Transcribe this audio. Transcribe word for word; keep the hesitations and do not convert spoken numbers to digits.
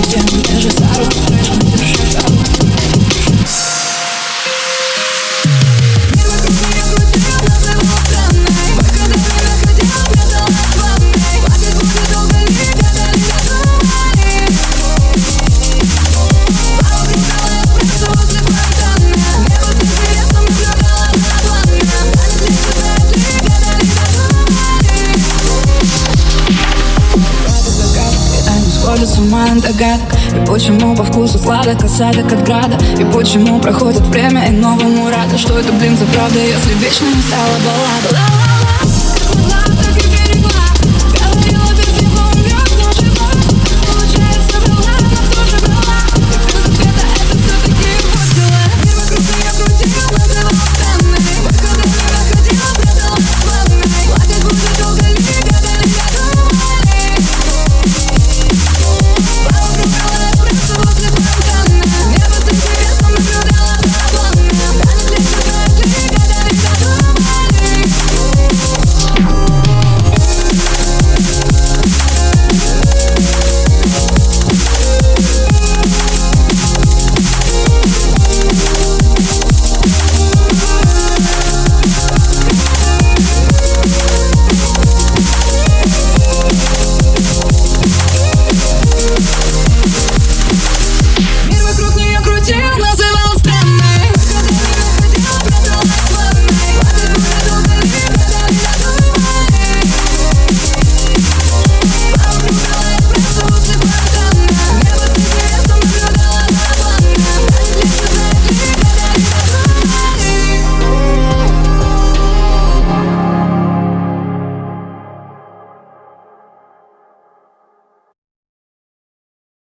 стену, даже за руку страшно держать. Сходят с ума от догадок. И почему по вкусу сладок осадок от града? И почему проходит время и новому рада? Что это, блин, за правда, если вечно не стала баллада?